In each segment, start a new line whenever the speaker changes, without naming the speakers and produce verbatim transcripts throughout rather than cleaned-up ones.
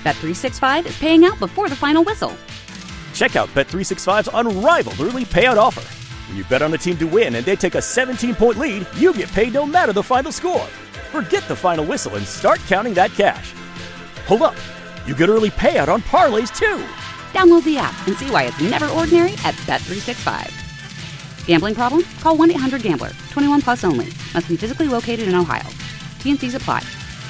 Bet three sixty-five is paying out before the final whistle.
Check out Bet three sixty-five's unrivaled early payout offer. When you bet on a team to win and they take a seventeen-point lead, you get paid no matter the final score. Forget the final whistle and start counting that cash. Hold up. You get early payout on parlays, too.
Download the app and see why it's never ordinary at Bet three sixty-five. Gambling problem? Call one eight hundred gambler. twenty-one plus only. Must be physically located in Ohio. T and C's apply.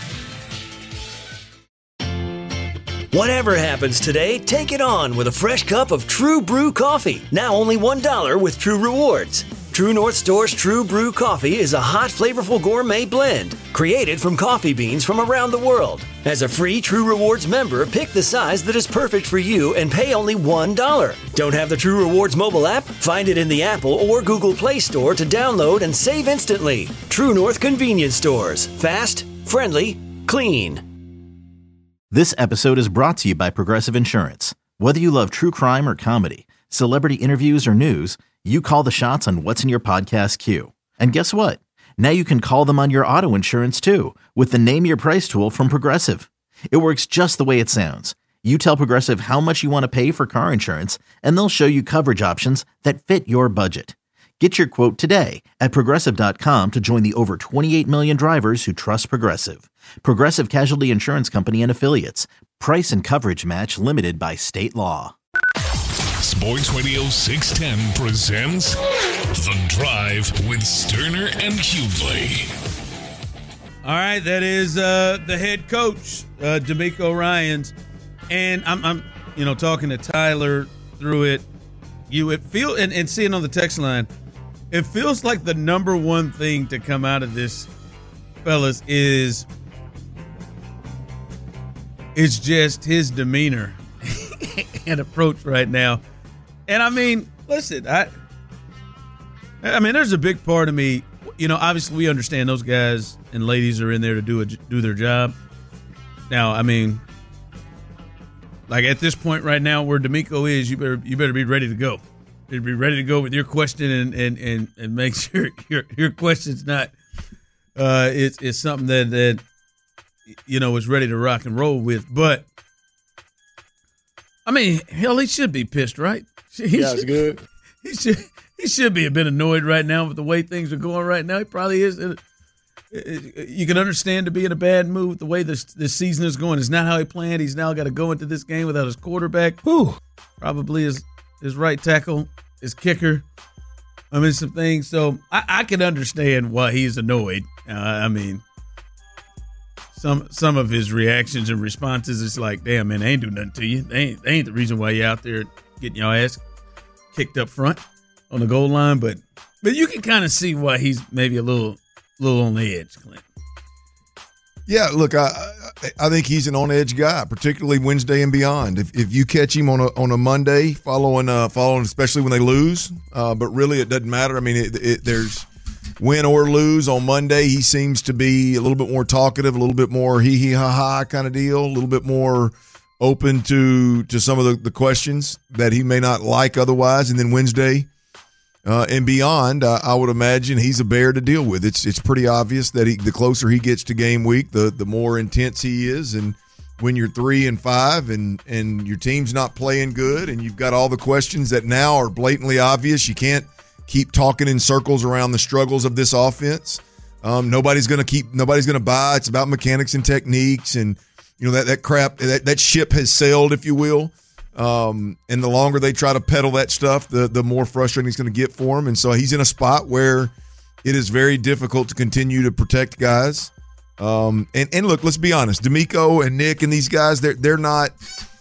Whatever happens today, take it on with a fresh cup of True Brew coffee. Now only one dollar with True Rewards. True North Store's True Brew coffee is a hot, flavorful gourmet blend created from coffee beans from around the world. As a free True Rewards member, pick the size that is perfect for you and pay only one dollar. Don't have the True Rewards mobile app? Find it in the Apple or Google Play Store to download and save instantly. True North Convenience Stores. Fast, friendly, clean.
This episode is brought to you by Progressive Insurance. Whether you love true crime or comedy, celebrity interviews or news, you call the shots on what's in your podcast queue. And guess what? Now you can call them on your auto insurance too with the Name Your Price tool from Progressive. It works just the way it sounds. You tell Progressive how much you want to pay for car insurance, and they'll show you coverage options that fit your budget. Get your quote today at Progressive dot com to join the over twenty-eight million drivers who trust Progressive. Progressive Casualty Insurance Company and Affiliates. Price and coverage match limited by state law.
Sports Radio six ten presents The Drive with Sterner and Hughley.
All right, that is uh, the head coach, uh, DeMeco Ryans. And I'm, I'm, you know, talking to Tyler through it. You would feel, and, and seeing on the text line, it feels like the number one thing to come out of this, fellas, is it's just his demeanor and approach right now. And I mean, listen, I, I mean, there's a big part of me. You know, obviously, we understand those guys and ladies are in there to do a, do their job. Now, I mean, like at this point right now, where DeMeco is, you better you better be ready to go. You'd be ready to go with your question and and, and, and make sure your your question's not uh it's it's something that that you know is ready to rock and roll with. But I mean, hell, he should be pissed, right? He
yeah,
should,
it's good.
He should he should be a bit annoyed right now with the way things are going right now. He probably is. You can understand to be in a bad mood with the way this this season is going. It's not how he planned. He's now got to go into this game without his quarterback. Whew. Probably his his right tackle, his kicker. I mean, some things. So I, I can understand why he's annoyed. Uh, I mean, some some of his reactions and responses, it's like, damn, man, they ain't do nothing to you. They ain't, they ain't the reason why you're out there getting your ass kicked up front on the goal line. But but you can kind of see why he's maybe a little little on the edge, Clint.
Yeah, look, I I think he's an on-edge guy, particularly Wednesday and beyond. If if you catch him on a on a Monday, following uh, following, especially when they lose, uh, but really it doesn't matter. I mean, it, it, there's win or lose on Monday. He seems to be a little bit more talkative, a little bit more hee hee ha ha kind of deal, a little bit more open to to some of the, the questions that he may not like otherwise. And then Wednesday uh, and beyond, uh, I would imagine he's a bear to deal with. It's it's pretty obvious that he, the closer he gets to game week, the the more intense he is. And when you're three and five and and your team's not playing good, and you've got all the questions that now are blatantly obvious, you can't keep talking in circles around the struggles of this offense. Um, nobody's going to keep. Nobody's going to buy. It's about mechanics and techniques, and you know that that crap. That, that ship has sailed, if you will. Um, and the longer they try to peddle that stuff, the the more frustrating it's going to get for him. And so he's in a spot where it is very difficult to continue to protect guys. Um, and and look, let's be honest. DeMeco and Nick and these guys, they're they're not.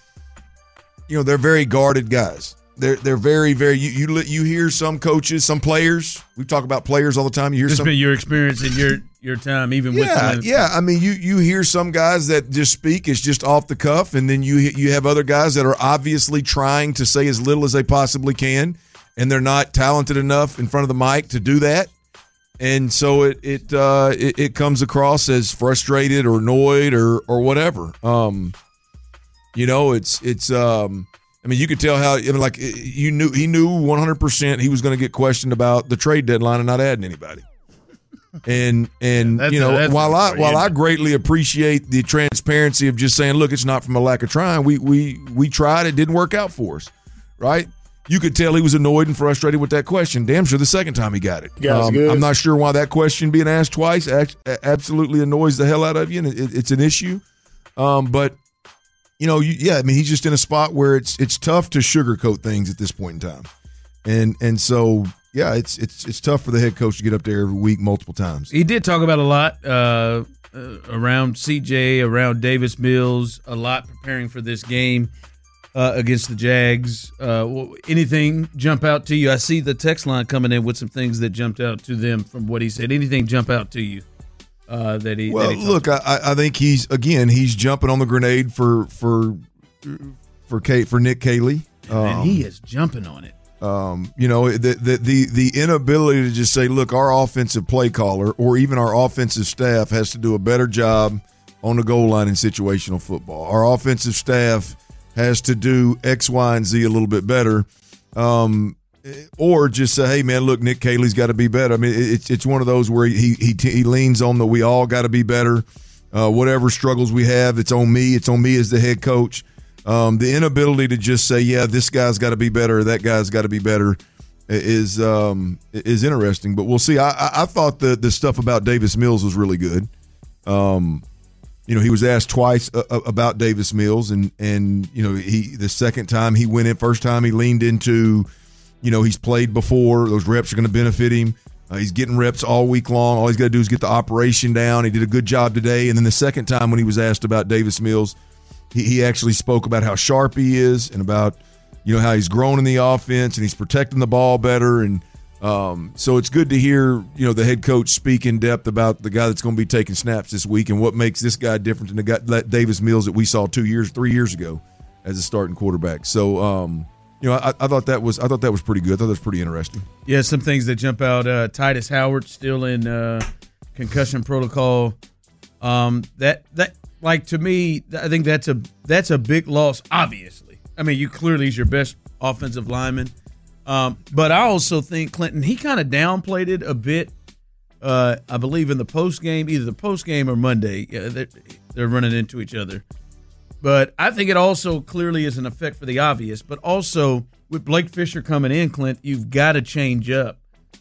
You know, they're very guarded guys. They're they're very very you you you hear some coaches, some players. We talk about players all the time. You hear
This
some.
been your experience in your your time, even with
Yeah,
them.
yeah. I mean, you you hear some guys that just speak it's just off the cuff, and then you you have other guys that are obviously trying to say as little as they possibly can, and they're not talented enough in front of the mic to do that, and so it it uh, it, it comes across as frustrated or annoyed or or whatever. Um, you know, it's it's. Um, I mean, you could tell how, I mean, like, you knew he knew one hundred percent he was going to get questioned about the trade deadline and not adding anybody. And and
That's
you know,
a- that's
while
a-
I while
yeah.
I greatly appreciate the transparency of just saying, look, it's not from a lack of trying. We we we tried, it didn't work out for us, right? You could tell he was annoyed and frustrated with that question. Damn sure the second time he got it.
Yeah, it's
Um,
good.
I'm not sure why that question being asked twice act- absolutely annoys the hell out of you, and it, it's an issue. Um, but you know, you, yeah, I mean, he's just in a spot where it's it's tough to sugarcoat things at this point in time, and and so. Yeah, it's it's it's tough for the head coach to get up there every week multiple times.
He did talk about a lot uh, uh, around C J, around Davis Mills, a lot preparing for this game uh, against the Jags. Uh, wh- anything jump out to you? I see the text line coming in with some things that jumped out to them from what he said. Anything jump out to you uh, that he?
Well,
that he
look, I, I think he's again he's jumping on the grenade for for for Kate for Nick Caley.
and he is jumping on it.
Um, you know, the, the the the inability to just say, look, our offensive play caller or even our offensive staff has to do a better job on the goal line in situational football. Our offensive staff has to do X, Y, and Z a little bit better. Um, or just say, hey, man, look, Nick Caley's got to be better. I mean, it's it's one of those where he he he leans on the we all got to be better. Uh, whatever struggles we have, it's on me. It's on me as the head coach. Um, the inability to just say, yeah, this guy's got to be better, or that guy's got to be better is um, is interesting. But we'll see. I, I, I thought the, the stuff about Davis Mills was really good. Um, you know, he was asked twice uh, about Davis Mills, and, and you know, he the second time he went in, first time he leaned into, you know, he's played before. Those reps are going to benefit him. Uh, he's getting reps all week long. All he's got to do is get the operation down. He did a good job today. And then the second time when he was asked about Davis Mills, He, he actually spoke about how sharp he is and about, you know, how he's grown in the offense and he's protecting the ball better. And um, so it's good to hear, you know, the head coach speak in depth about the guy that's going to be taking snaps this week and what makes this guy different than the guy, that Davis Mills that we saw two years, three years ago as a starting quarterback. So, um, you know, I, I thought that was I thought that was pretty good. I thought that was pretty interesting.
Yeah, some things that jump out. Uh, Titus Howard still in uh, concussion protocol. Um, that that. Like, to me, I think that's a that's a big loss, obviously. I mean, you clearly is your best offensive lineman. Um, but I also think Clinton, he kind of downplayed it a bit, uh, I believe, in the postgame, either the postgame or Monday. Yeah, they're, they're running into each other. But I think it also clearly is an effect for the obvious. But also, with Blake Fisher coming in, Clint, you've got to change up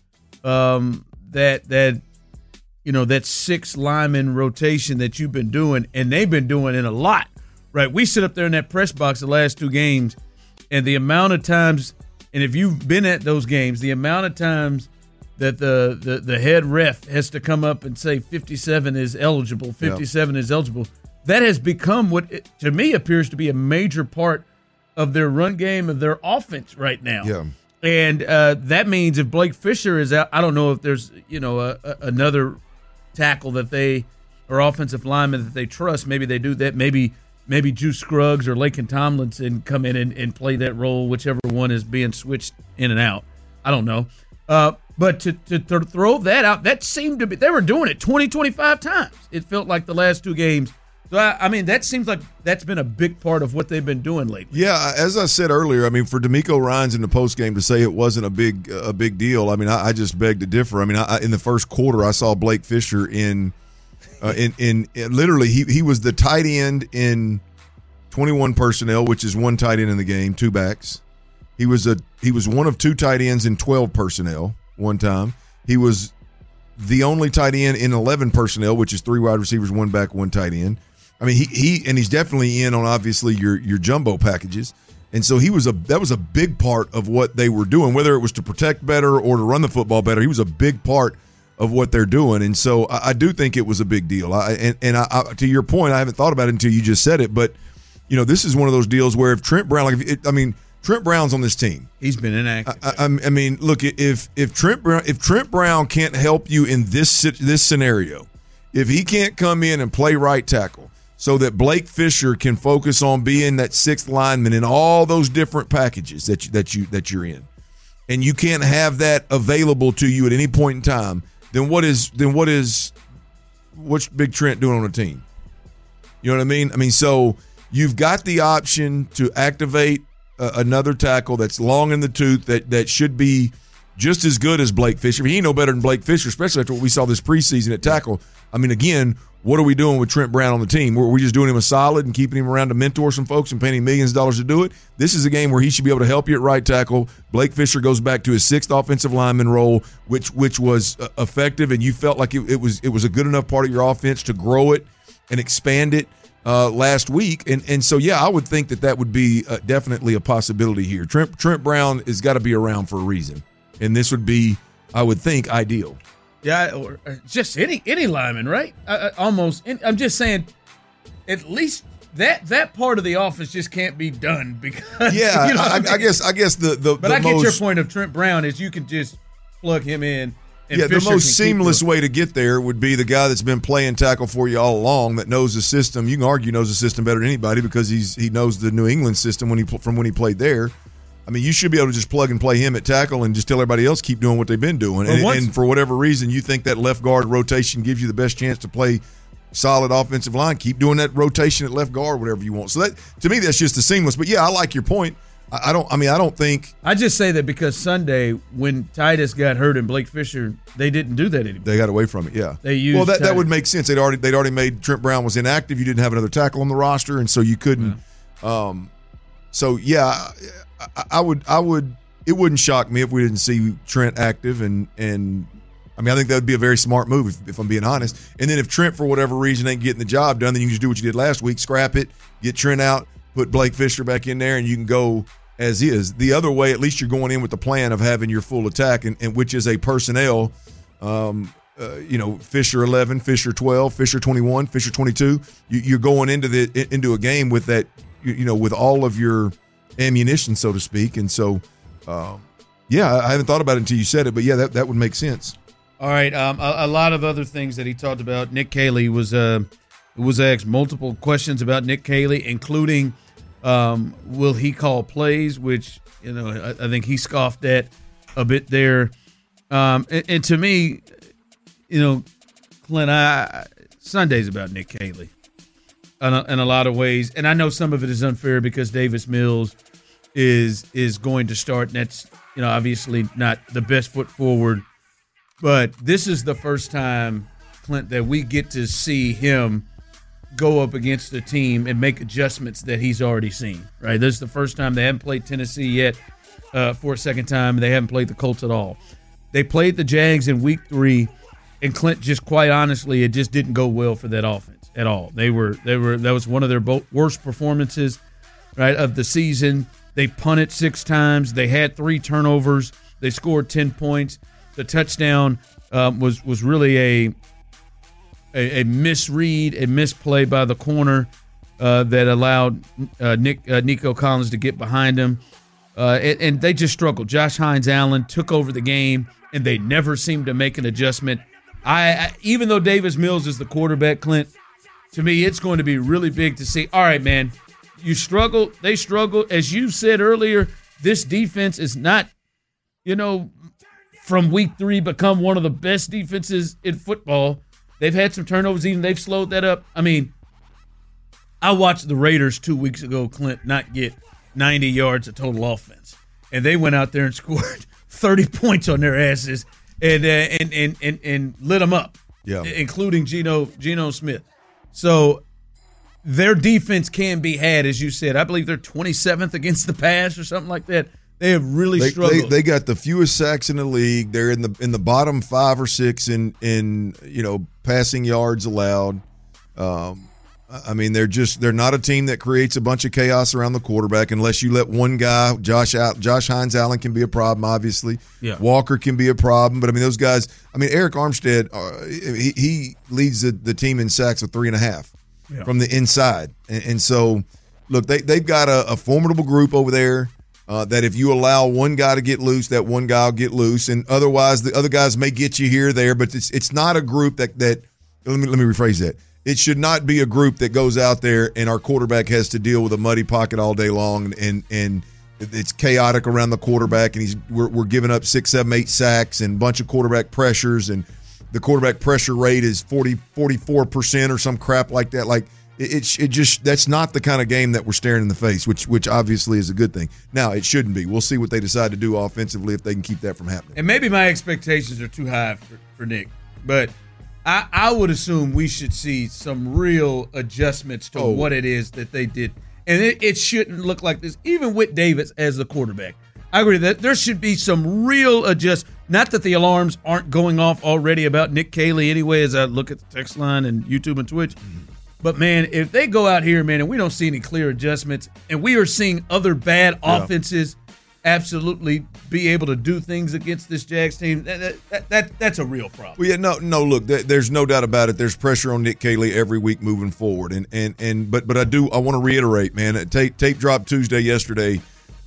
um, that that – you know, that six lineman rotation that you've been doing, and they've been doing it a lot, right? We sit up there in that press box the last two games, and the amount of times, and if you've been at those games, the amount of times that the, the, the head ref has to come up and say fifty-seven is eligible, fifty-seven yep. is eligible, that has become what, it, to me, appears to be a major part of their run game, of their offense right now.
Yeah.
And uh, that means if Blake Fisher is out, I don't know if there's, you know, a, a, another – tackle that they or offensive lineman that they trust. Maybe they do that. Maybe maybe Juice Scruggs or Laken Tomlinson come in and, and play that role, whichever one is being switched in and out. I don't know. Uh, but to, to, to throw that out, that seemed to be – they were doing it twenty, twenty-five times. It felt like the last two games. So, I, I mean, that seems like that's been a big part of what they've been doing lately.
Yeah, as I said earlier, I mean, for D'Amico Ryans in the postgame to say it wasn't a big a big deal, I mean, I, I just beg to differ. I mean, I, in the first quarter, I saw Blake Fisher in uh, in, in in literally he he was the tight end in twenty-one personnel, which is one tight end in the game, two backs. He was a he was one of two tight ends in twelve personnel one time. He was the only tight end in eleven personnel, which is three wide receivers, one back, one tight end. I mean, he he and he's definitely in on obviously your your jumbo packages, and so he was a that was a big part of what they were doing, whether it was to protect better or to run the football better. He was a big part of what they're doing, and so I, I do think it was a big deal. I, and and I, I, to your point, I haven't thought about it until you just said it, but you know, this is one of those deals where if Trent Brown, like if it, I mean, Trent Brown's on this team.
He's been inactive.
I, I, I mean, look, if if Trent Brown if Trent Brown can't help you in this this scenario, if he can't come in and play right tackle, so that Blake Fisher can focus on being that sixth lineman in all those different packages that you, that you that you're in, and you can't have that available to you at any point in time, then what is then what is what's Big Trent doing on the team? You know what I mean? I mean, so you've got the option to activate uh, another tackle that's long in the tooth that that should be just as good as Blake Fisher. He ain't no better than Blake Fisher, especially after what we saw this preseason at tackle. I mean, again, what are we doing with Trent Brown on the team? Were we just doing him a solid and keeping him around to mentor some folks and paying him millions of dollars to do it? This is a game where he should be able to help you at right tackle. Blake Fisher goes back to his sixth offensive lineman role, which which was uh, effective, and you felt like it, it was it was a good enough part of your offense to grow it and expand it uh, last week. And and so, yeah, I would think that that would be uh, definitely a possibility here. Trent, Trent Brown has got to be around for a reason, and this would be, I would think, ideal.
Yeah, or just any any lineman, right? I, I, almost. I'm just saying, at least that that part of the offense just can't be done because.
Yeah,
you know
I,
I, mean?
I guess I guess the the.
But
the
I get
most,
your point of Trent Brown is you can just plug him in. And
yeah,
Fisher
the most seamless
the,
way to get there would be the guy that's been playing tackle for you all along, that knows the system. You can argue knows the system better than anybody because he's he knows the New England system when he from when he played there. I mean, you should be able to just plug and play him at tackle and just tell everybody else keep doing what they've been doing. And,
once,
and for whatever reason, you think that left guard rotation gives you the best chance to play solid offensive line, keep doing that rotation at left guard, whatever you want. So that, to me, that's just the seamless. But yeah, I like your point. I, I don't. I mean, I don't think.
I just say that because Sunday when Titus got hurt and Blake Fisher, they didn't do that anymore.
They got away from it. Yeah,
they used.
Well, that,
Titus.
that would make sense. They'd already they'd already made Trent Brown was inactive. You didn't have another tackle on the roster, and so you couldn't. Yeah. Um, so yeah, I, I would. I would. It wouldn't shock me if we didn't see Trent active, and and I mean I think that would be a very smart move if, if I'm being honest. And then if Trent for whatever reason ain't getting the job done, then you can just do what you did last week: scrap it, get Trent out, put Blake Fisher back in there, and you can go as is. The other way, at least you're going in with the plan of having your full attack, and, and which is a personnel. Um, uh, you know, Fisher eleven, Fisher twelve, Fisher twenty-one, Fisher twenty-two. You, you're going into the into a game with that, you, you know, with all of your ammunition, so to speak, and so. Um, yeah, I haven't thought about it until you said it, but yeah, that, that would make sense.
All right, um, a, a lot of other things that he talked about. Nick Caley was uh, was asked multiple questions about Nick Caley, including um, will he call plays, which you know I, I think he scoffed at a bit there. Um, and, and to me, you know, Clint, I, Sunday's about Nick Caley in a, in a lot of ways, and I know some of it is unfair because Davis Mills is is going to start, and that's, you know, obviously not the best foot forward. But this is the first time, Clint, that we get to see him go up against a team and make adjustments that he's already seen, right? This is the first time. They haven't played Tennessee yet uh, for a second time. They haven't played the Colts at all. They played the Jags in week three, and Clint, just quite honestly, it just didn't go well for that offense at all. They were, they were, that was one of their worst performances, right, of the season. They punted six times. They had three turnovers. They scored ten points. The touchdown um, was was really a, a a misread, a misplay by the corner uh, that allowed uh, Nick uh, Nico Collins to get behind him, uh, and, and they just struggled. Josh Hines Allen took over the game, and they never seemed to make an adjustment. I, I even though Davis Mills is the quarterback, Clint, to me it's going to be really big to see. All right, man. You struggle. They struggle. As you said earlier, this defense is not, you know, from week three become one of the best defenses in football. They've had some turnovers, even they've slowed that up. I mean, I watched the Raiders two weeks ago, Clint, not get ninety yards of total offense, and they went out there and scored thirty points on their asses and uh, and, and and and lit them up,
yeah,
including Geno Geno Smith. So. Their defense can be had, as you said. I believe they're twenty-seventh against the pass or something like that. They have really
they,
struggled.
They, they got the fewest sacks in the league. They're in the in the bottom five or six in in you know passing yards allowed. Um, I mean, they're just they're not a team that creates a bunch of chaos around the quarterback unless you let one guy. Josh Josh Hines Allen can be a problem, obviously.
Yeah.
Walker can be a problem, but I mean those guys. I mean Eric Armstead, uh, he, he leads the, the team in sacks with three and a half. Yeah. From the inside. And, and so, look, they, they've got a, a formidable group over there uh, that if you allow one guy to get loose, that one guy will get loose. And otherwise, the other guys may get you here or there, but it's it's not a group that, that let me let me rephrase that. It should not be a group that goes out there and our quarterback has to deal with a muddy pocket all day long and and it's chaotic around the quarterback and he's we're, we're giving up six, seven, eight sacks and a bunch of quarterback pressures and the quarterback pressure rate is forty, forty-four percent or some crap like that. Like, It, it it just that's not the kind of game that we're staring in the face, which which obviously is a good thing. Now it shouldn't be. We'll see what they decide to do offensively if they can keep that from happening.
And maybe my expectations are too high for, for Nick, but I, I would assume we should see some real adjustments to oh. what it is that they did, and it, it shouldn't look like this. Even with Davis as the quarterback, I agree that there should be some real adjust. Not that the alarms aren't going off already about Nick Caley anyway, as I look at the text line and YouTube and Twitch. But, man, if they go out here, man, and we don't see any clear adjustments, and we are seeing other bad yeah. offenses absolutely be able to do things against this Jags team, that, that, that that's a real problem.
Well, yeah, no, no. Look, there's no doubt about it. There's pressure on Nick Caley every week moving forward, and and and but but I do I want to reiterate, man. Tape tape dropped Tuesday yesterday.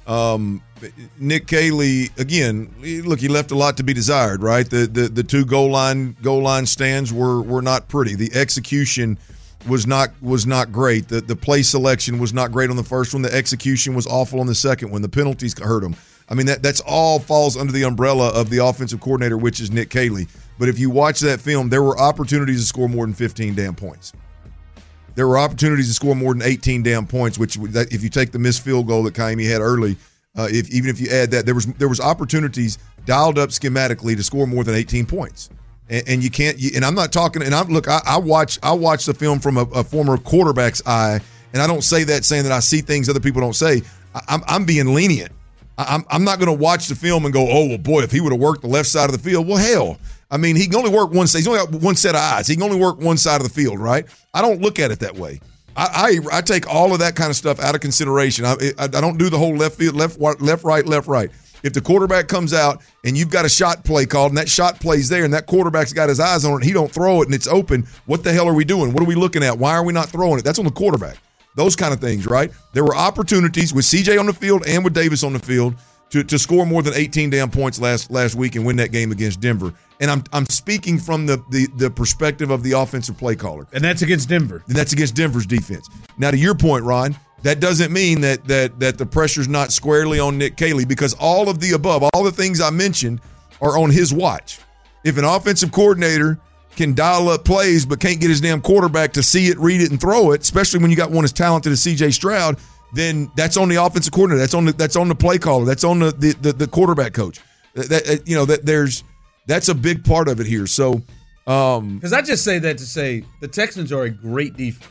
Um, Nick Caley again. Look, he left a lot to be desired, right? The the the two goal line goal line stands were were not pretty. The execution was not was not great. The the play selection was not great on the first one. The execution was awful on the second one. The penalties hurt him. I mean, that that's all falls under the umbrella of the offensive coordinator, which is Nick Caley. But if you watch that film, there were opportunities to score more than fifteen damn points. There were opportunities to score more than eighteen damn points, which if you take the missed field goal that Kaimi had early, uh, if even if you add that, there was there was opportunities dialed up schematically to score more than eighteen points. And, and you can't. You, and I'm not talking. And I'm look. I, I watch. I watch the film from a, a former quarterback's eye, and I don't say that saying that I see things other people don't say. I, I'm I'm being lenient. I, I'm I'm not going to watch the film and go, oh well, boy, if he would have worked the left side of the field, well, hell. I mean, he can only work one side. He's only got one set of eyes. He can only work one side of the field, right? I don't look at it that way. I I, I take all of that kind of stuff out of consideration. I, I I don't do the whole left field, left left right, left right. If the quarterback comes out and you've got a shot play called and that shot play's there and that quarterback's got his eyes on it and he don't throw it and it's open, what the hell are we doing? What are we looking at? Why are we not throwing it? That's on the quarterback. Those kind of things, right? There were opportunities with C J on the field and with Davis on the field to, to score more than eighteen damn points last last week and win that game against Denver. And I'm I'm speaking from the, the, the perspective of the offensive play caller.
And that's against Denver.
And that's against Denver's defense. Now, to your point, Ron, that doesn't mean that that that the pressure's not squarely on Nick Caley, because all of the above, all the things I mentioned are on his watch. If an offensive coordinator can dial up plays but can't get his damn quarterback to see it, read it, and throw it, especially when you got one as talented as C J Stroud, then that's on the offensive coordinator. That's on the that's on the play caller. That's on the the, the, the quarterback coach. That, that you know that there's that's a big part of it here. So, um,
because I just say that to say the Texans are a great defense.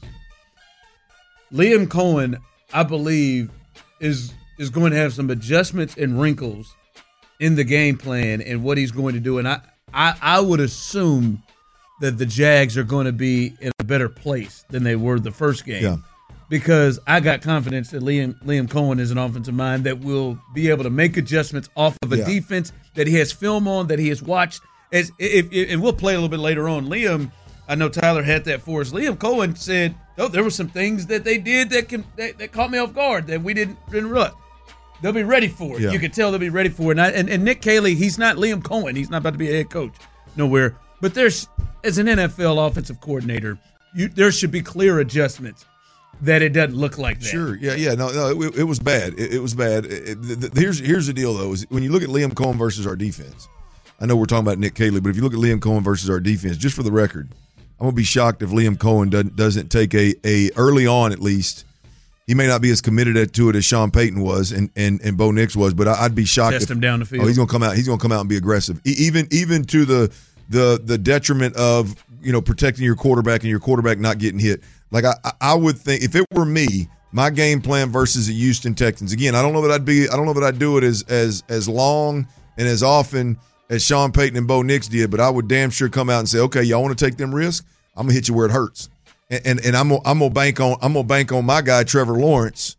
Liam Cohen, I believe, is is going to have some adjustments and wrinkles in the game plan and what he's going to do. And I, I, I would assume that the Jags are going to be in a better place than they were the first game.
Yeah.
Because I got confidence that Liam Liam Cohen is an offensive mind that will be able to make adjustments off of a
yeah.
defense that he has film on, that he has watched. As if, if, and we'll play a little bit later on. Liam, I know Tyler had that for us. Liam Cohen said, "Oh, there were some things that they did that can that, that caught me off guard that we didn't didn't rut. They'll be ready for it.
Yeah.
You can tell they'll be ready for it." And, I, and and Nick Caley, he's not Liam Cohen. He's not about to be a head coach nowhere. But there's, as an N F L offensive coordinator, you, there should be clear adjustments that it doesn't look like that.
Sure, yeah, yeah, no, no, it, it was bad. It, it was bad. It, it, the, the, here's here's the deal though: is when you look at Liam Cohen versus our defense. I know we're talking about Nick Caley, but if you look at Liam Cohen versus our defense, just for the record, I'm gonna be shocked if Liam Cohen doesn't doesn't take a a early on at least. He may not be as committed to it as Sean Payton was and and, and Bo Nix was, but I, I'd be shocked.
Test
if,
him down the field.
Oh, he's gonna come out. He's gonna come out and be aggressive, e- even even to the the the detriment of you know protecting your quarterback and your quarterback not getting hit. Like I I would think if it were me, my game plan versus the Houston Texans. Again, I don't know that I'd be. I don't know that I'd do it as as as long and as often as Sean Payton and Bo Nix did, but I would damn sure come out and say, okay, y'all want to take them risks? I'm gonna hit you where it hurts, and and, and I'm gonna, I'm gonna bank on I'm gonna bank on my guy Trevor Lawrence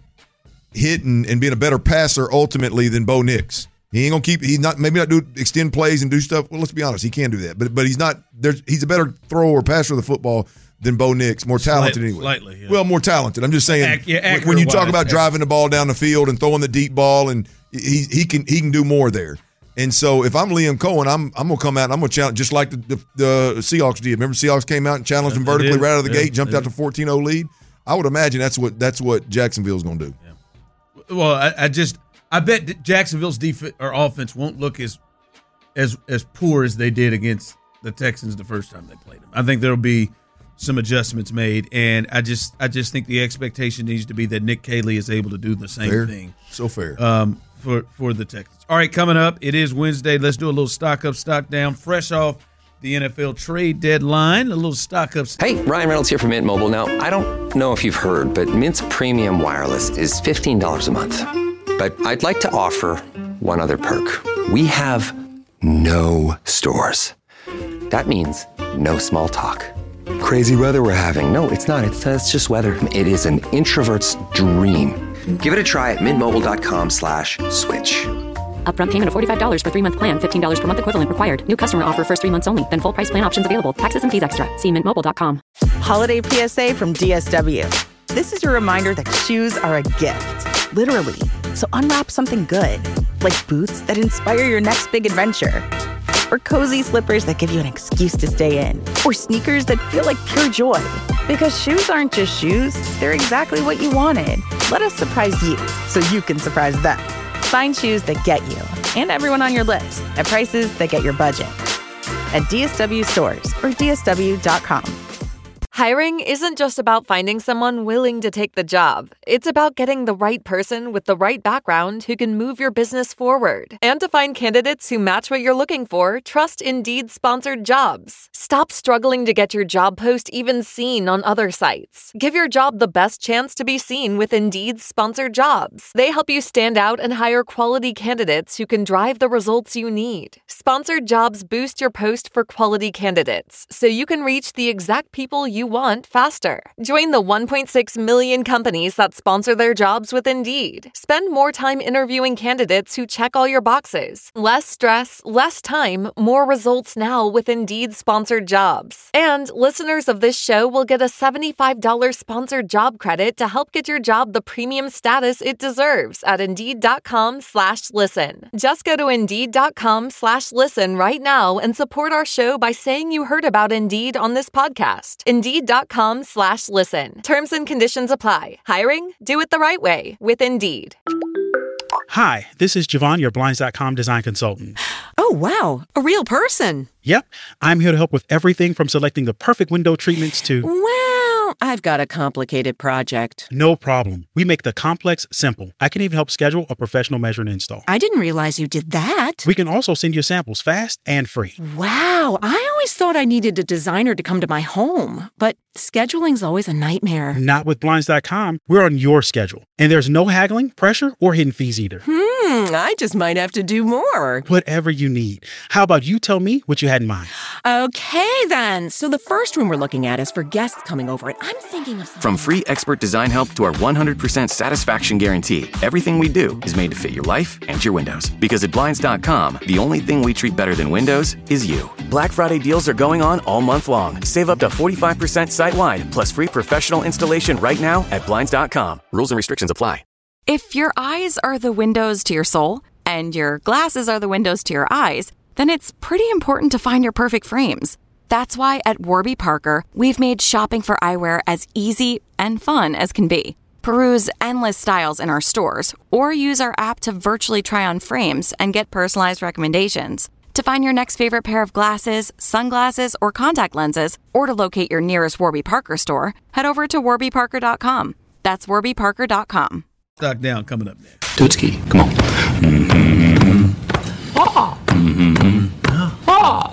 hitting and being a better passer ultimately than Bo Nix. He ain't gonna keep. He's not maybe not do extend plays and do stuff. Well, let's be honest, he can do that, but but he's not. There's he's a better thrower or passer of the football than Bo Nix. More talented
Slight,
anyway.
Slightly, yeah.
Well, more talented. I'm just saying.
Ac- yeah,
when you talk
wise,
about
accurate.
driving the ball down the field and throwing the deep ball, and he he can he can do more there. And so if I'm Liam Cohen, I'm I'm gonna come out and I'm gonna challenge just like the, the, the Seahawks did. Remember, Seahawks came out and challenged
yeah,
them vertically
did.
right out of the
yeah,
gate, jumped out to fourteen oh lead. I would imagine that's what that's what Jacksonville's gonna do.
Yeah. Well, I, I just I bet Jacksonville's defense or offense won't look as as as poor as they did against the Texans the first time they played them. I think there'll be some adjustments made, and I just I just think the expectation needs to be that Nick Caley is able to do the same
fair.
thing.
So fair.
Um, for, for the Texans. All right, coming up, it is Wednesday. Let's do a little stock up, stock down, fresh off the N F L trade deadline, a little stock up.
Hey, Ryan Reynolds here from Mint Mobile. Now, I don't know if you've heard, but Mint's premium wireless is fifteen dollars a month. But I'd like to offer one other perk. We have no stores. That means no small talk. Crazy weather we're having. No, it's not. It's, uh, it's just weather. It is an introvert's dream. Give it a try at mintmobile.com slash switch.
Upfront payment of forty-five dollars for three-month plan, fifteen dollars per month equivalent required. New customer offer first three months only, then full price plan options available. Taxes and fees extra. See mint mobile dot com.
Holiday P S A from D S W. This is your reminder that shoes are a gift, literally. So unwrap something good, like boots that inspire your next big adventure. Or cozy slippers that give you an excuse to stay in. Or sneakers that feel like pure joy. Because shoes aren't just shoes, they're exactly what you wanted. Let us surprise you, so you can surprise them. Find shoes that get you, and everyone on your list, at prices that get your budget. At D S W stores or D S W dot com.
Hiring isn't just about finding someone willing to take the job. It's about getting the right person with the right background who can move your business forward. And to find candidates who match what you're looking for, trust Indeed sponsored jobs. Stop struggling to get your job post even seen on other sites. Give your job the best chance to be seen with Indeed sponsored jobs. They help you stand out and hire quality candidates who can drive the results you need. Sponsored jobs boost your post for quality candidates, so you can reach the exact people you want faster. Join the one point six million companies that sponsor their jobs with Indeed. Spend more time interviewing candidates who check all your boxes. Less stress, less time, more results now with Indeed sponsored jobs. And listeners of this show will get a seventy-five dollars sponsored job credit to help get your job the premium status it deserves at Indeed.com slash listen. Just go to Indeed.com slash listen right now and support our show by saying you heard about Indeed on this podcast. Indeed.com slash listen. Terms and conditions apply. Hiring? Do it the right way with Indeed.
Hi, this is Javon, your Blinds dot com design consultant.
Oh, wow. A real person.
Yep. I'm here to help with everything from selecting the perfect window treatments to...
Well, I've got a complicated project.
No problem. We make the complex simple. I can even help schedule a professional measure and install.
I didn't realize you did that.
We can also send you samples fast and free.
Wow. I always thought I needed a designer to come to my home, but scheduling's always a nightmare.
Not with Blinds dot com. We're on your schedule. And there's no haggling, pressure, or hidden fees either.
Hmm, I just might have to do more.
Whatever you need. How about you tell me what you had in mind?
Okay, then. So the first room we're looking at is for guests coming over, and I'm thinking of...
From free expert design help to our one hundred percent satisfaction guarantee, everything we do is made to fit your life and your windows. Because at Blinds dot com, the only thing we treat better than windows is you. Black Friday deals are going on all month long. Save up to forty-five percent site-wide, plus free professional installation right now at Blinds dot com. Rules and restrictions apply.
If your eyes are the windows to your soul, and your glasses are the windows to your eyes, then it's pretty important to find your perfect frames. That's why at Warby Parker, we've made shopping for eyewear as easy and fun as can be. Peruse endless styles in our stores, or use our app to virtually try on frames and get personalized recommendations. To find your next favorite pair of glasses, sunglasses, or contact lenses, or to locate your nearest Warby Parker store, head over to warby parker dot com. That's warby parker dot com.
Stock down coming up next.
Tootski, come on. Mm-hmm.
Ah. Mm-hmm. Ah.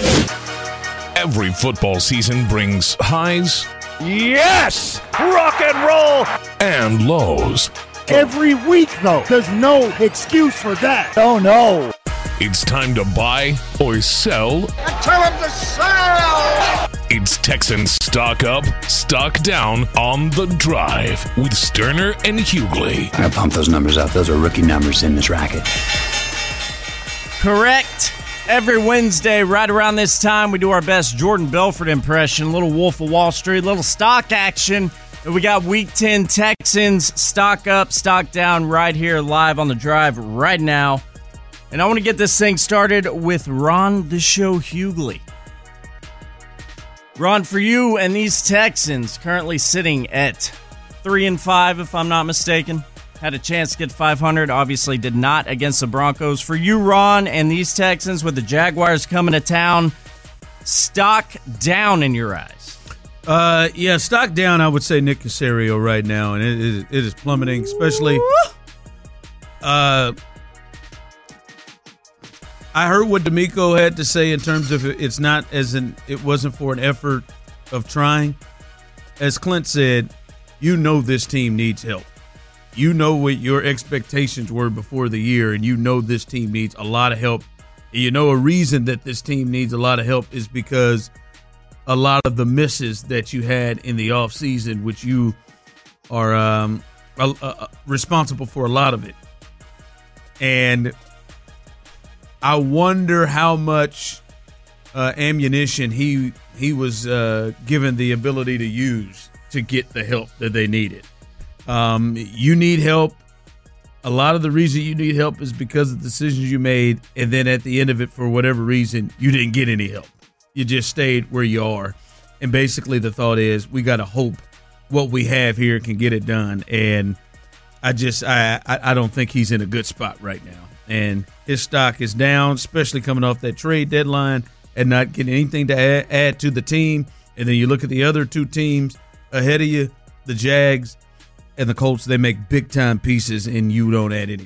Every football season brings highs.
Yes! Rock and roll!
And lows.
Every week, though. There's no excuse for that. Oh, no.
It's time to buy or sell.
I tell them to sell!
It's Texans Stock Up, Stock Down on the Drive with Sterner and Hughley.
I gotta pump those numbers up. Those are rookie numbers in this racket.
Correct. Every Wednesday, right around this time, we do our best Jordan Belfort impression. Little Wolf of Wall Street, little stock action. We got Week ten Texans Stock Up, Stock Down right here live on the Drive right now. And I want to get this thing started with Ron the Show Hughley. Ron, for you and these Texans currently sitting at three and five, if I'm not mistaken. Had a chance to get five hundred, obviously did not against the Broncos. For you, Ron, and these Texans with the Jaguars coming to town, stock down in your eyes.
Uh, yeah, stock down, I would say Nick Caserio right now, and it is, it is plummeting, especially uh, I heard what D'Amico had to say in terms of it's not as an it wasn't for an effort of trying. As Clint said, you know this team needs help. You know what your expectations were before the year, and you know this team needs a lot of help. And you know a reason that this team needs a lot of help is because a lot of the misses that you had in the offseason, which you are um, uh, uh, responsible for a lot of it. And I wonder how much uh, ammunition he he was uh, given the ability to use to get the help that they needed. Um, you need help. A lot of the reason you need help is because of the decisions you made, and then at the end of it, for whatever reason, you didn't get any help. You just stayed where you are. And basically the thought is we got to hope what we have here can get it done. And I just I, I I don't think he's in a good spot right now. And his stock is down, especially coming off that trade deadline and not getting anything to add, add to the team. And then you look at the other two teams ahead of you, the Jags and the Colts, they make big-time pieces, and you don't add anything.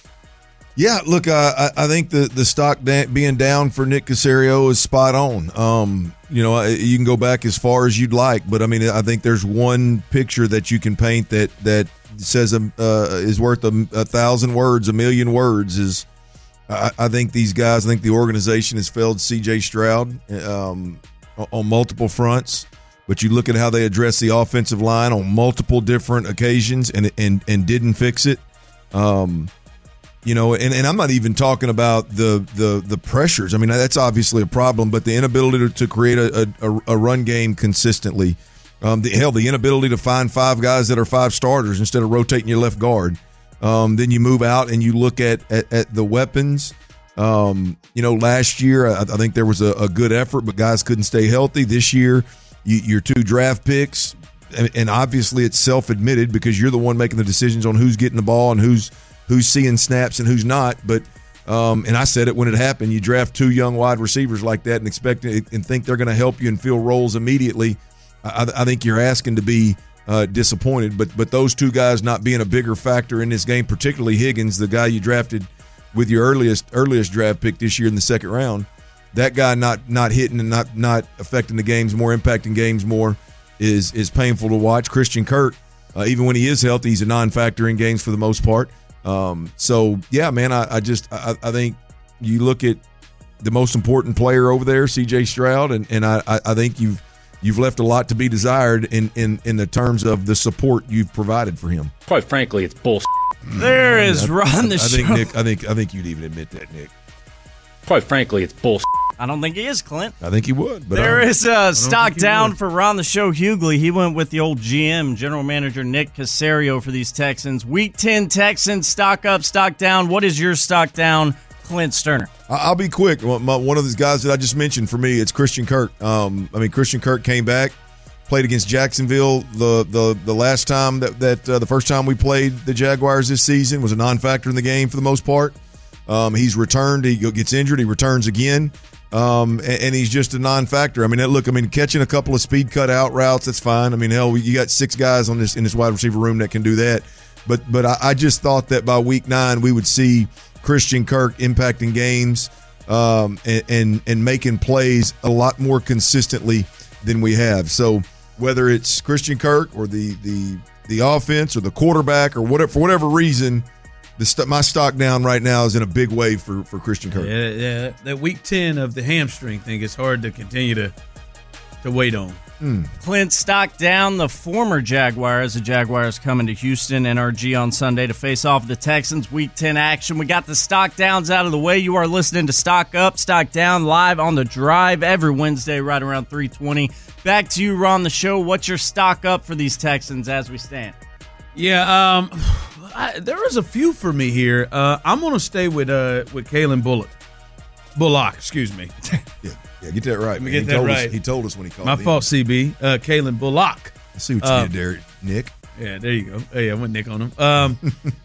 Yeah, look, uh, I, I think the, the stock da- being down for Nick Caserio is spot on. Um, you know, you can go back as far as you'd like, but, I mean, I think there's one picture that you can paint that that says um, uh, is worth a, a thousand words, a million words. Is I, I think these guys, I think the organization has failed C J Stroud um, on multiple fronts. But you look at how they addressed the offensive line on multiple different occasions and and and didn't fix it. Um, you know, and, and I'm not even talking about the the the pressures. I mean, that's obviously a problem, but the inability to, to create a, a, a run game consistently. Um, the hell, the inability to find five guys that are five starters instead of rotating your left guard. Um, then you move out and you look at at, at the weapons. Um, you know, last year I, I think there was a, a good effort, but guys couldn't stay healthy. This year, you, your two draft picks, and, and obviously it's self-admitted because you're the one making the decisions on who's getting the ball and who's who's seeing snaps and who's not. But um, and I said it when it happened. You draft two young wide receivers like that and expect it, and think they're going to help you and fill roles immediately. I, I think you're asking to be uh, disappointed. But but those two guys not being a bigger factor in this game, particularly Higgins, the guy you drafted with your earliest earliest draft pick this year in the second round. That guy not not hitting and not not affecting the games more, impacting games more, is is painful to watch. Christian Kirk, uh, even when he is healthy, he's a non-factor in games for the most part. Um, so yeah, man, I, I just I, I think you look at the most important player over there, C J Stroud, and and I, I think you've you've left a lot to be desired in in in the terms of the support you've provided for him.
Quite frankly, it's bullshit.
There is
I,
Ron the
I, I
show.
think Nick, I think I think you'd even admit that, Nick.
Quite frankly, it's bullshit.
I don't think he is, Clint.
I think he would. But
there
I,
is a stock down
would.
for Ron the Show Hughley. He went with the old G M, general manager Nick Caserio for these Texans. Week ten Texans, stock up, stock down. What is your stock down, Clint Sterner?
I'll be quick. One of these guys that I just mentioned for me, it's Christian Kirk. Um, I mean, Christian Kirk came back, played against Jacksonville the the the last time that that uh, the first time we played the Jaguars this season, was a non-factor in the game for the most part. Um, he's returned. He gets injured. He returns again. Um, and, and he's just a non-factor. I mean, look, I mean, catching a couple of speed cut out routes, that's fine. I mean, hell, you got six guys on this in this wide receiver room that can do that. But but I, I just thought that by week nine we would see Christian Kirk impacting games um, and, and and making plays a lot more consistently than we have. So whether it's Christian Kirk or the the the offense or the quarterback or whatever, for whatever reason, The st- my stock down right now is in a big way for, for Christian Kirk.
Yeah, yeah, that week ten of the hamstring thing is hard to continue to to wait on.
Mm.
Clint, stock down. The former Jaguars. The Jaguars coming to Houston N R G on Sunday to face off the Texans. Week ten action. We got the stock downs out of the way. You are listening to Stock Up, Stock Down live on The Drive every Wednesday right around three twenty. Back to you, Ron the Show. What's your stock up for these Texans as we stand?
Yeah, um, I, there is a few for me here. Uh, I'm going to stay with uh, with Kalen Bullock. Bullock, excuse me.
yeah, yeah, get that right.
Let me
Man.
get
he
that
told
right.
Us, he told us when he called.
My
me.
fault, C B. Uh, Kalen Bullock.
I see what you
uh,
did there, Nick.
Yeah, there you go. Hey, I went Nick on him. Um,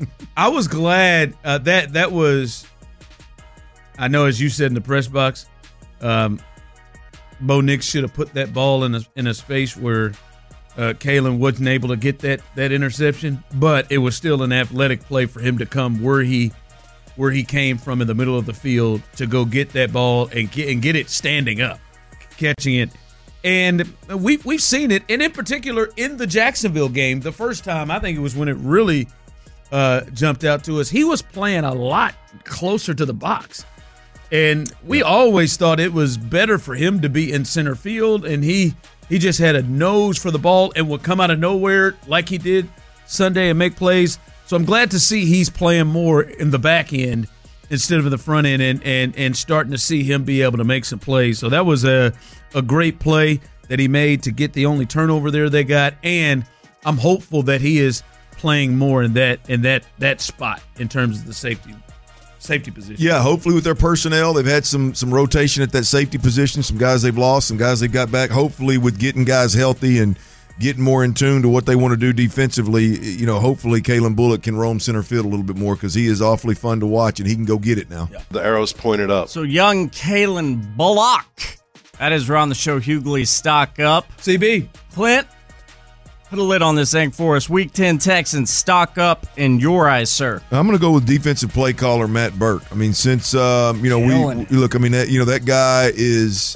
I was glad uh, that that was. I know, as you said in the press box, um, Bo Nix should have put that ball in a, in a space where uh, Kalen wasn't able to get that that interception, but it was still an athletic play for him to come where he where he came from in the middle of the field to go get that ball and get and get it standing up, catching it. And we've, we've seen it, and in particular in the Jacksonville game, the first time, I think it was when it really uh, jumped out to us, he was playing a lot closer to the box. And we always thought it was better for him to be in center field, and he he just had a nose for the ball and would come out of nowhere like he did Sunday and make plays. So I'm glad to see he's playing more in the back end instead of in the front end, and and and starting to see him be able to make some plays. So that was a a great play that he made to get the only turnover there they got, and I'm hopeful that he is playing more in that in that that spot in terms of the safety safety position.
Yeah, hopefully with their personnel, they've had some some rotation at that safety position, some guys they've lost, some guys they've got back. Hopefully with getting guys healthy and getting more in tune to what they want to do defensively, you know, hopefully Kalen Bullock can roam center field a little bit more because he is awfully fun to watch and he can go get it now.
Yeah. The arrow's pointed up.
So young Kalen Bullock. That is around the show Hughley Stock Up.
C B.
Clint, put a lid on this thing for us. Week ten Texans stock up in your eyes, sir.
I'm going to go with defensive play caller Matt Burke. I mean, since, um, you know, we, we look, I mean, that, you know, that guy is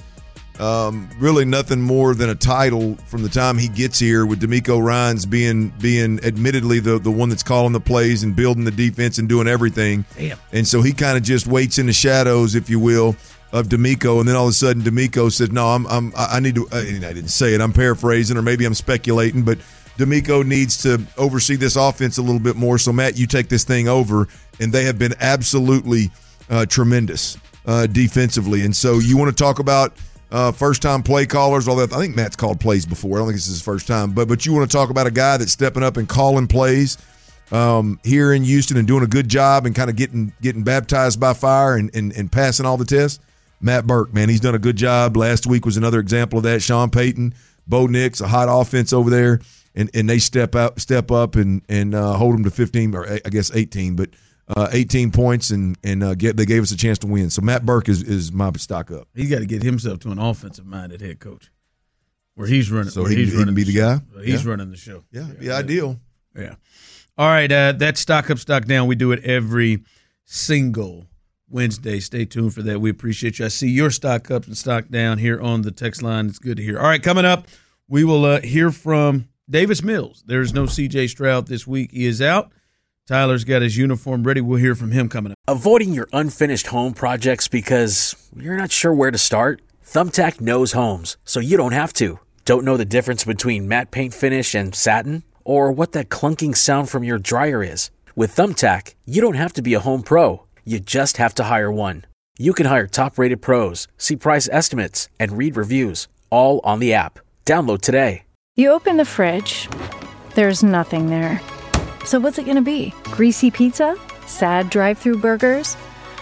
um, really nothing more than a title from the time he gets here, with D'Amico Ryans being, being admittedly the, the one that's calling the plays and building the defense and doing everything.
Damn.
And so he kind of just waits in the shadows, if you will, of D'Amico, and then all of a sudden D'Amico said, no, I'm, I'm, I need to, I didn't say it, I'm paraphrasing, or maybe I'm speculating, but D'Amico needs to oversee this offense a little bit more, so Matt, you take this thing over, and they have been absolutely uh, tremendous uh, defensively, and so you want to talk about uh, first-time play callers, although I think Matt's called plays before, I don't think this is his first time, but but you want to talk about a guy that's stepping up and calling plays um, here in Houston and doing a good job and kind of getting getting baptized by fire and, and, and passing all the tests. Matt Burke, man, he's done a good job. Last week was another example of that. Sean Payton, Bo Nix, a hot offense over there, and, and they step out, step up and and uh, hold them to fifteen, or I guess eighteen, but uh, eighteen points, and and uh, get they gave us a chance to win. So Matt Burke is is my stock up.
He's got to get himself to an offensive-minded head coach, where he's running.
So
where
he,
he's
he
running
can be the
show.
guy.
He's
yeah.
running the show.
Yeah,
yeah
be yeah. ideal.
Yeah. All right, uh, that's stock up, stock down. We do it every single Wednesday. Stay tuned for that. We appreciate you. I see your stock up and stock down here on the text line. It's good to hear. All right, coming up, we will uh, hear from Davis Mills. There's no C J Stroud this week. He is out. Tyler's got his uniform ready. We'll hear from him coming up.
Avoiding your unfinished home projects because you're not sure where to start? Thumbtack knows homes, so you don't have to. Don't know the difference between matte paint finish and satin? Or what that clunking sound from your dryer is? With Thumbtack, you don't have to be a home pro. You just have to hire one. You can hire top-rated pros, see price estimates, and read reviews, all on the app. Download today.
You open the fridge. There's nothing there. So what's it going to be? Greasy pizza? Sad drive-thru burgers?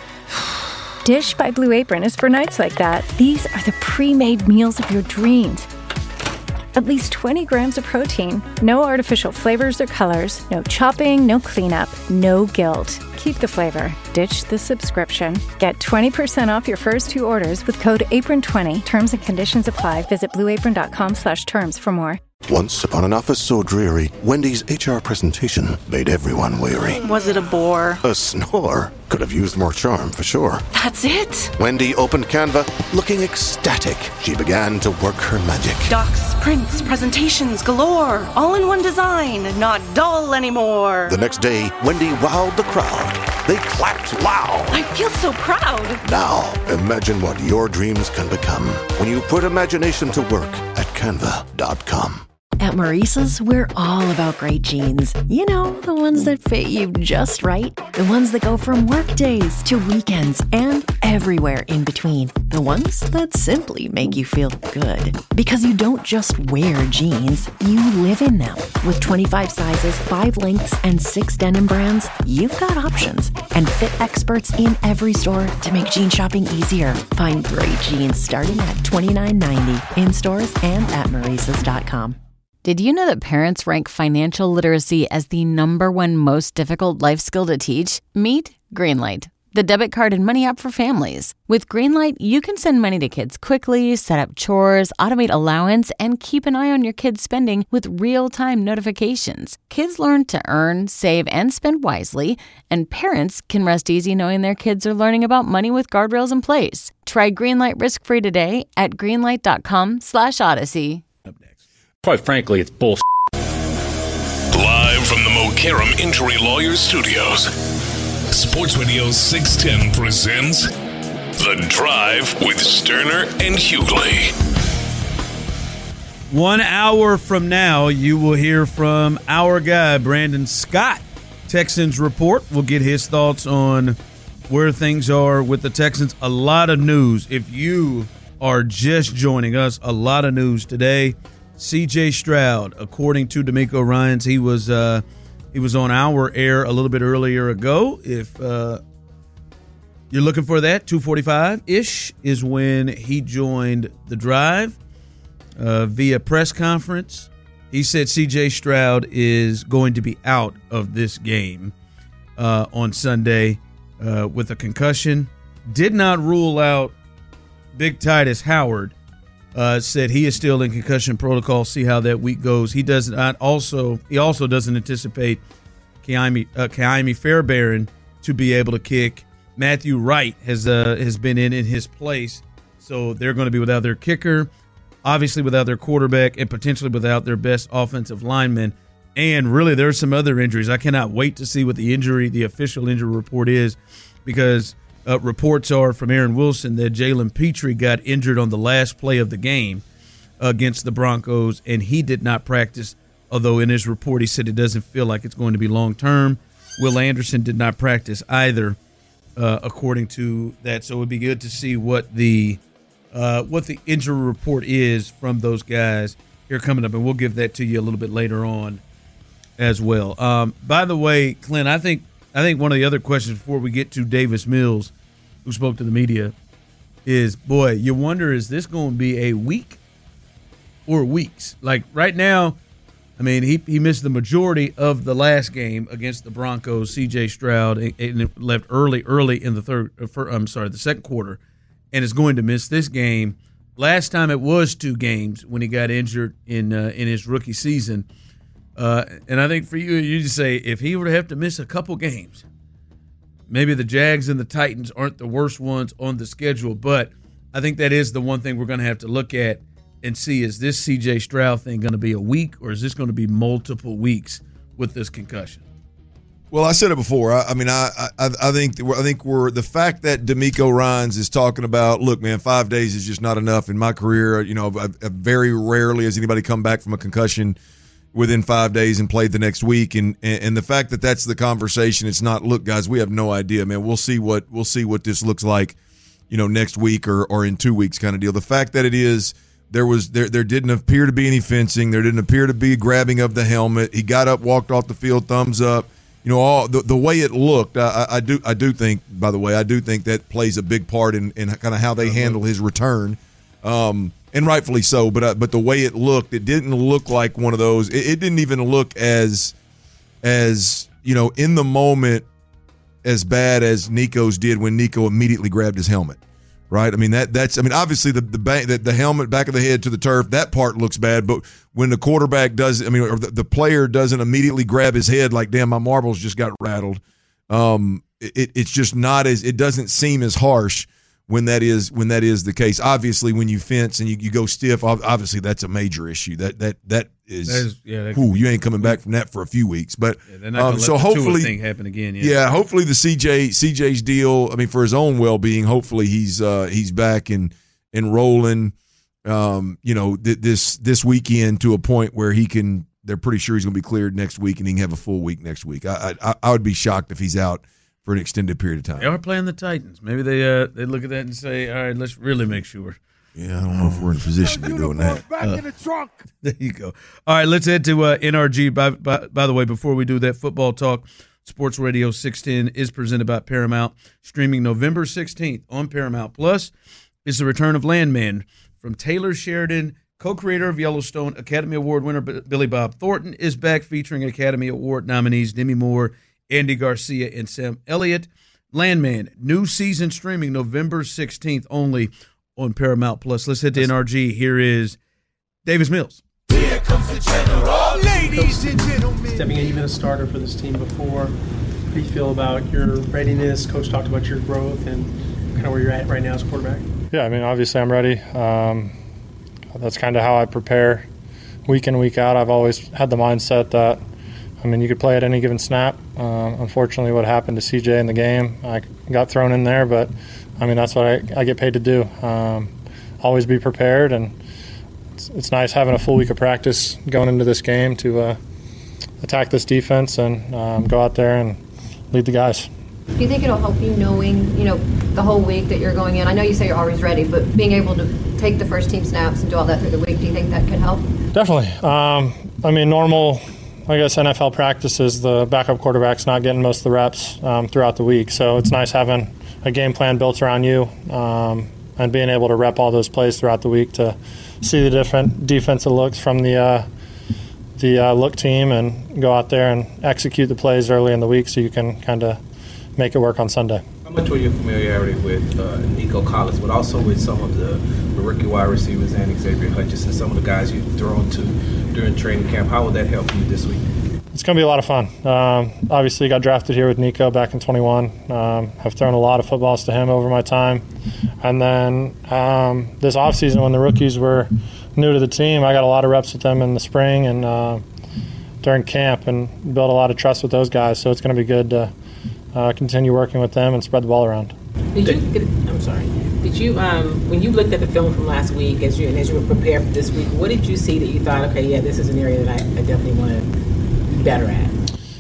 Dish by Blue Apron is for nights like that. These are the pre-made meals of your dreams. At least twenty grams of protein, no artificial flavors or colors, no chopping, no cleanup, no guilt. Keep the flavor. Ditch the subscription. Get twenty percent off your first two orders with code apron twenty. Terms and conditions apply. Visit blueapron.com slash terms for more.
Once upon an office so dreary, Wendy's H R presentation made everyone weary.
Was it a bore?
A snore. Could have used more charm, for sure.
That's it?
Wendy opened Canva, looking ecstatic. She began to work her magic.
Docs, prints, presentations galore. All in one design, not dull anymore.
The next day, Wendy wowed the crowd. They clapped loud.
I feel so proud.
Now, imagine what your dreams can become when you put imagination to work at canva dot com.
At Maurice's, we're all about great jeans. You know, the ones that fit you just right. The ones that go from work days to weekends and everywhere in between. The ones that simply make you feel good. Because you don't just wear jeans, you live in them. With twenty-five sizes, five lengths, and six denim brands, you've got options. And fit experts in every store to make jean shopping easier. Find great jeans starting at twenty-nine ninety in stores and at Maurices dot com.
Did you know that parents rank financial literacy as the number one most difficult life skill to teach? Meet Greenlight, the debit card and money app for families. With Greenlight, you can send money to kids quickly, set up chores, automate allowance, and keep an eye on your kids' spending with real-time notifications. Kids learn to earn, save, and spend wisely, and parents can rest easy knowing their kids are learning about money with guardrails in place. Try Greenlight risk-free today at greenlight.com slash odyssey.
Quite frankly, it's bullshit.
Live from the Mokaram Injury Lawyers Studios, Sports Radio six ten presents The Drive with Sterner and Hughley.
One hour from now, you will hear from our guy, Brandon Scott. Texans Report. We'll get his thoughts on where things are with the Texans. A lot of news. If you are just joining us, a lot of news today. C J Stroud, according to D'Amico Ryans, he was uh, he was on our air a little bit earlier ago. If uh, you're looking for that, two forty-five-ish is when he joined The Drive uh, via press conference. He said C J Stroud is going to be out of this game uh, on Sunday uh, with a concussion. Did not rule out Big Titus Howard. Uh, said he is still in concussion protocol. See how that week goes. He does not also. He also doesn't anticipate Keimi, uh, Keimi Fairbairn to be able to kick. Matthew Wright has uh, has been in in his place, so they're going to be without their kicker, obviously without their quarterback, and potentially without their best offensive lineman. And really, there's some other injuries. I cannot wait to see what the injury, the official injury report is, because Uh, reports are from Aaron Wilson that Jalen Petrie got injured on the last play of the game against the Broncos, and he did not practice, although in his report he said it doesn't feel like it's going to be long-term. Will Anderson did not practice either, uh, according to that. So it would be good to see what the uh, what the injury report is from those guys here coming up, and we'll give that to you a little bit later on as well. Um, by the way, Clint, I think I think one of the other questions before we get to Davis Mills, who spoke to the media, is, boy, you wonder, is this going to be a week or weeks? Like right now, I mean, he he missed the majority of the last game against the Broncos, C J Stroud, and it left early, early in the third, I'm sorry, the second quarter, and is going to miss this game. Last time it was two games when he got injured in uh, in his rookie season. Uh, and I think for you, you just say, if he were to have to miss a couple games, maybe the Jags and the Titans aren't the worst ones on the schedule, but I think that is the one thing we're going to have to look at and see, is this C J Stroud thing going to be a week, or is this going to be multiple weeks with this concussion?
Well, I said it before. I, I mean, I, I I think I think we're the fact that D'Amico Ryans is talking about, look, man, five days is just not enough. In my career, you know, I've, I've very rarely has anybody come back from a concussion within five days and played the next week, and, and and the fact that that's the conversation, it's not, look, guys, we have no idea, man. We'll see what we'll see what this looks like, you know, next week or or in two weeks kind of deal. The fact that it is, there was there there didn't appear to be any fencing, there didn't appear to be grabbing of the helmet. He got up, walked off the field, thumbs up. You know, all the the way it looked, I, I do I do think, by the way, I do think that plays a big part in in kind of how they handle his return. Um, And rightfully so, but uh, but the way it looked, it didn't look like one of those. It, it didn't even look as, as you know, in the moment, as bad as Nico's did when Nico immediately grabbed his helmet, right? I mean that that's. I mean obviously the the back, the, the helmet back of the head to the turf, that part looks bad. But when the quarterback does, I mean, or the, the player doesn't immediately grab his head like, damn, my marbles just got rattled. Um, it, it's just not as. It doesn't seem as harsh when that is when that is the case. Obviously, when you fence and you, you go stiff, obviously that's a major issue. That that that is, that is yeah, that, ooh, you ain't coming back from that for a few weeks. But
yeah,
um, so hopefully
thing happen again. Yeah.
yeah, hopefully the C J C J's deal. I mean, for his own well being, hopefully he's uh, he's back and and rolling. Um, you know, th- this this weekend to a point where he can. They're pretty sure he's going to be cleared next week, and he can have a full week next week. I I, I would be shocked if he's out for an extended period of time.
They are playing the Titans. Maybe they uh, they look at that and say, all right, let's really make sure.
Yeah, I don't know if we're in a position to be doing that.
Back
Uh,
in the trunk.
There you go. All right, let's head to uh, N R G. By, by, by the way, before we do that, football talk, Sports Radio six ten is presented by Paramount, streaming November sixteenth on Paramount Plus. It's the return of Landman from Taylor Sheridan, co-creator of Yellowstone. Academy Award winner Billy Bob Thornton is back, featuring Academy Award nominees Demi Moore, Andy Garcia, and Sam Elliott. Landman, new season streaming November sixteenth only on Paramount Plus. Let's hit the N R G. Here is Davis Mills.
Here comes the general, ladies and gentlemen.
Stepping in, you've been a starter for this team before. How do you feel about your readiness? Coach talked about your growth and kind of where you're at right now as a quarterback.
Yeah, I mean, obviously I'm ready. Um, that's kind of how I prepare week in, week out. I've always had the mindset that, I mean, you could play at any given snap. Uh, unfortunately, what happened to C J in the game, I got thrown in there, but, I mean, that's what I, I get paid to do. Um, always be prepared, and it's, it's nice having a full week of practice going into this game to uh, attack this defense and um, go out there and lead the guys.
Do you think it'll help you knowing, you know, the whole week that you're going in? I know you say you're always ready, but being able to take the first team snaps and do all that through the week, do you think that could help?
Definitely. Um, I mean, normal, I guess, N F L practices, the backup quarterback's not getting most of the reps um, throughout the week. So it's nice having a game plan built around you um, and being able to rep all those plays throughout the week to see the different defensive looks from the uh, the uh, look team and go out there and execute the plays early in the week so you can kind of make it work on Sunday.
How much were your familiarity with uh, Nico Collins, but also with some of the, the rookie wide receivers and Xavier Hutchinson, some of the guys you've thrown to during training camp? How will that help you this week?
It's going to be a lot of fun. Um, obviously, got drafted here with Nico back in twenty-one. Um, I've thrown a lot of footballs to him over my time. And then um, this offseason, when the rookies were new to the team, I got a lot of reps with them in the spring and uh, during camp and built a lot of trust with those guys. So it's going to be good to Uh, continue working with them and spread the ball around.
Did you? I'm sorry. Did you? Um, when you looked at the film from last week, as you and as you were prepared for this week, what did you see that you thought, okay, yeah, this is an area that I, I definitely want to be better at?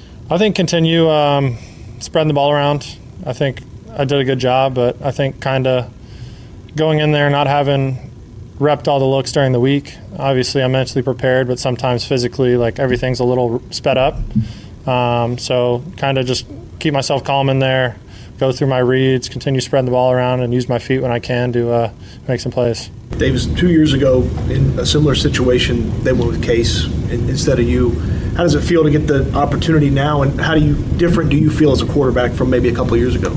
I think continue um, spreading the ball around. I think I did a good job, but I think kind of going in there, not having repped all the looks during the week. Obviously, I'm mentally prepared, but sometimes physically, like everything's a little sped up. Um, so kind of just keep myself calm in there, go through my reads, continue spreading the ball around, and use my feet when I can to uh, make some plays.
Davis, two years ago, in a similar situation, they went with Case instead of you. How does it feel to get the opportunity now, and how do you different do you feel as a quarterback from maybe a couple of years ago?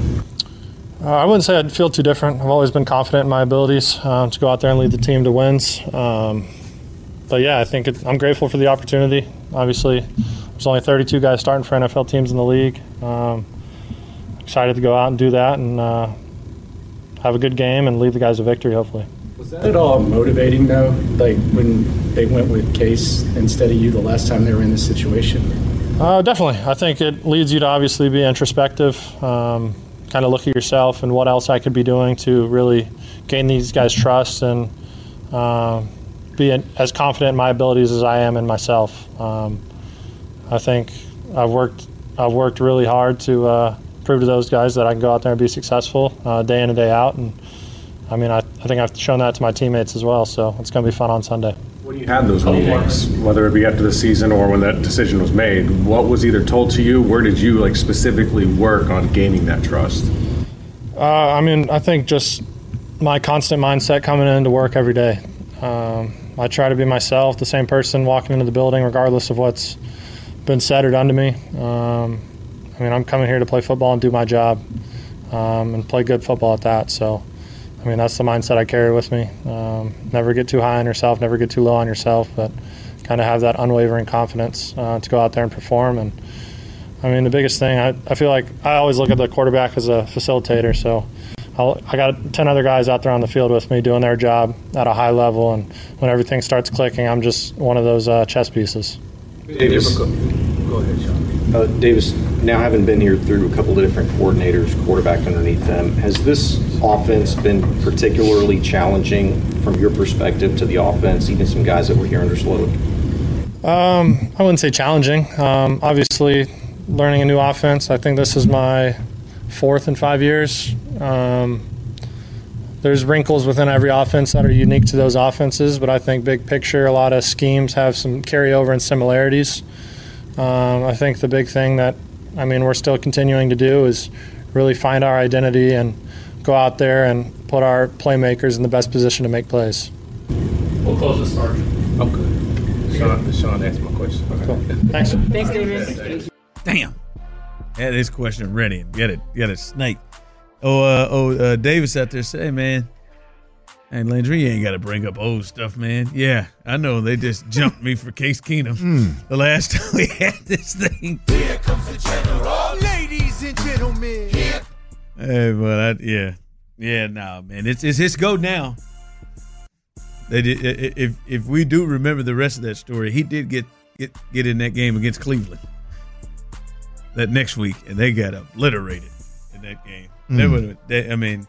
Uh, I wouldn't say I'd feel too different. I've always been confident in my abilities uh, to go out there and lead the team to wins. Um, but, yeah, I think it, I'm grateful for the opportunity. Obviously, there's only thirty-two guys starting for N F L teams in the league. Um, excited to go out and do that and uh, have a good game and lead the guys to victory, hopefully.
Was that at all motivating, though, like when they went with Case instead of you the last time they were in this situation?
Uh, definitely. I think it leads you to obviously be introspective, um, kind of look at yourself and what else I could be doing to really gain these guys' trust and uh, be as confident in my abilities as I am in myself. Um, I think I've worked I've worked really hard to uh, prove to those guys that I can go out there and be successful uh, day in and day out. And I mean, I, I think I've shown that to my teammates as well. So it's going to be fun on Sunday.
When you had those meetings, whether it be after the season or when that decision was made, what was either told to you? Where did you like specifically work on gaining that trust?
Uh, I mean, I think just my constant mindset coming into work every day. Um, I try to be myself, the same person walking into the building, regardless of what's been said or done to me. Um, I mean, I'm coming here to play football and do my job um, and play good football at that. So, I mean, that's the mindset I carry with me. Um, never get too high on yourself, never get too low on yourself, but kind of have that unwavering confidence uh, to go out there and perform. And, I mean, the biggest thing, I, I feel like I always look at the quarterback as a facilitator. So I'll, I got ten other guys out there on the field with me doing their job at a high level, and when everything starts clicking, I'm just one of those uh, chess pieces.
Davis, go ahead, Sean.
Uh, Davis, now having been here through a couple of different coordinators, quarterback underneath them, has this offense been particularly challenging from your perspective to the offense, even some guys that were here under Slowick?
Um, I wouldn't say challenging. Um, obviously, learning a new offense. I think this is my fourth in five years. Um, there's wrinkles within every offense that are unique to those offenses, but I think big picture, a lot of schemes have some carryover and similarities. Um, I think the big thing that, I mean, we're still continuing to do is really find our identity and go out there and put our playmakers in the best position to make plays.
We'll close the start.
Okay. Sean, Sean asked my question. Okay.
Cool. Thanks.
Thanks, Davis.
Damn. had his question ready and get it, get it snake. Oh, uh, oh, uh, Davis out there say, man, hey, Landry, you ain't got to bring up old stuff, man. Yeah, I know they just jumped me for Case Keenum
mm.
the last time we had this thing.
Here comes the general, ladies and gentlemen. Here.
Hey, but I, yeah, yeah, no, nah, man, it's it's his go now. They did, if if we do remember the rest of that story, he did get get get in that game against Cleveland that next week, and they got obliterated in that game. Mm. They would, they, I mean,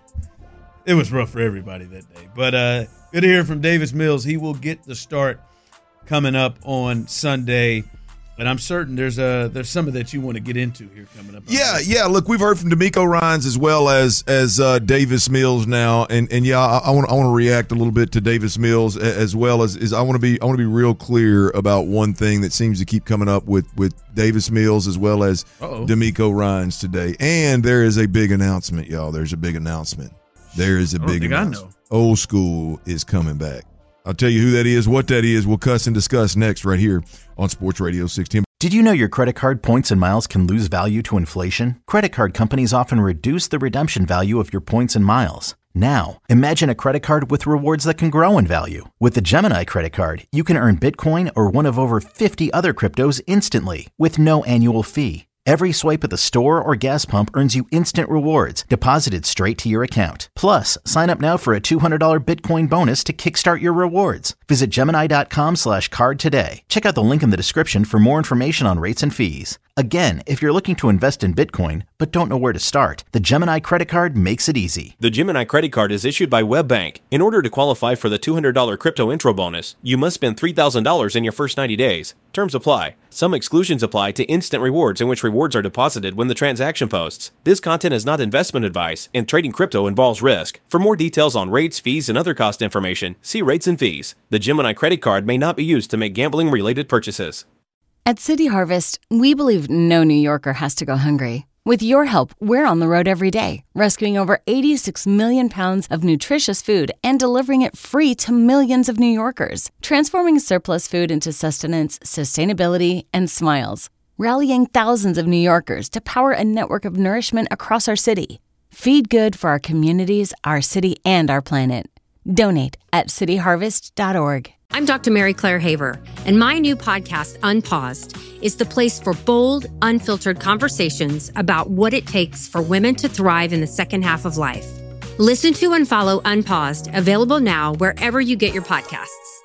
it was rough for everybody that day. But uh, good to hear from Davis Mills. He will get the start coming up on Sunday. And I'm certain there's a there's some of that you want to get into here coming up.
Yeah, yeah. Look, we've heard from D'Amico Ryans as well as as uh, Davis Mills now, and and yeah, I want I want to react a little bit to Davis Mills as well as is I want to be I want to be real clear about one thing that seems to keep coming up with with Davis Mills as well as
Uh-oh.
D'Amico Ryans today. And there is a big announcement, y'all. There's a big announcement. There is a
I don't
big
think
announcement.
I know.
Old School is coming back. I'll tell you who that is, what that is. We'll cuss and discuss next right here on Sports Radio six ten.
Did you know your credit card points and miles can lose value to inflation? Credit card companies often reduce the redemption value of your points and miles. Now, imagine a credit card with rewards that can grow in value. With the Gemini credit card, you can earn Bitcoin or one of over fifty other cryptos instantly with no annual fee. Every swipe at the store or gas pump earns you instant rewards deposited straight to your account. Plus, sign up now for a two hundred dollars Bitcoin bonus to kickstart your rewards. Visit Gemini.com slash card today. Check out the link in the description for more information on rates and fees. Again, if you're looking to invest in Bitcoin but don't know where to start, the Gemini credit card makes it easy.
The Gemini credit card is issued by WebBank. In order to qualify for the two hundred dollars crypto intro bonus, you must spend three thousand dollars in your first ninety days. Terms apply. Some exclusions apply to instant rewards in which rewards are deposited when the transaction posts. This content is not investment advice, and trading crypto involves risk. For more details on rates, fees, and other cost information, see rates and fees. The Gemini credit card may not be used to make gambling-related purchases.
At City Harvest, we believe no New Yorker has to go hungry. With your help, we're on the road every day, rescuing over eighty-six million pounds of nutritious food and delivering it free to millions of New Yorkers, transforming surplus food into sustenance, sustainability, and smiles, rallying thousands of New Yorkers to power a network of nourishment across our city. Feed good for our communities, our city, and our planet. Donate at city harvest dot org.
I'm Doctor Mary Claire Haver, and my new podcast, Unpaused, is the place for bold, unfiltered conversations about what it takes for women to thrive in the second half of life. Listen to and follow Unpaused, available now wherever you get your podcasts.